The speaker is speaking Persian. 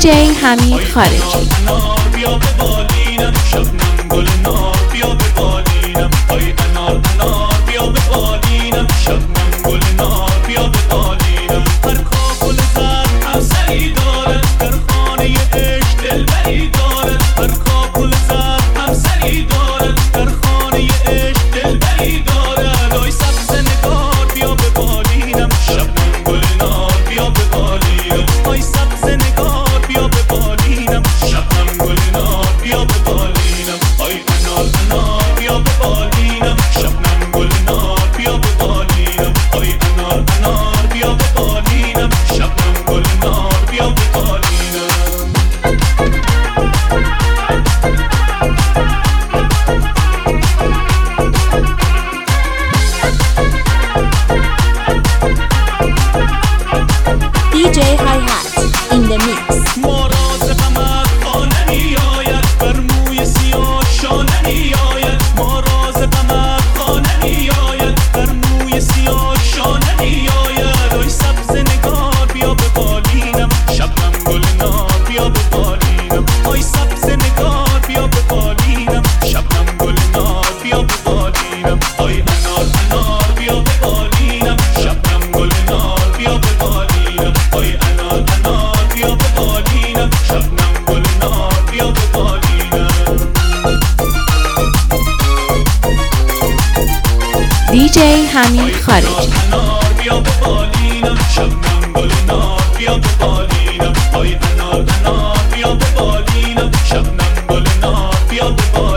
دیجی حمید خارجی. بیا به بالینم شبنم گل نار بیا به بالینم آی انار انار بیا به بالینم شبنم گل نار بیا به بالینم هر کاکل زر هم سری دارد در خانه عشق دلبری دارد هر کاکل زر هم سری دارد در خانه عشق دلبری دارد آی سبز نگار بیا به بالینم شبنم گل نار بیا به بالینم آی سبز نگار بیا به بالینم شبنم گل نار بیا به بالینم آی انار انار بیا به بالینم شبنم گل نار بیا به بالینم آی انار انار بیا به بالینم شبنم گل نار بیا به بالینم DJ Hi-Hat in the mix. مراز غمت خانه میآید بر موی سیاه شانه میآید مراز غمت خانه میآید بر موی سیاه شانه میآید آی سبز نگار بیا به بالینم شبنم گل نار بیا به بالینم آی سبز نگار بیا به بالینم شبنم گل نار بیا به بالینم آی انار انار بیا به بالینم شبنم گل نار بیا به بالینم آی انار انار بیا به بالینم شبنم گل نار بیا به بالینم دیجی حمید خارجی. انار بیا به بالینم شبنم گل نار بیا به بالینم آی انار انار بیا به بالینم شبنم گل نار بیا به بالینم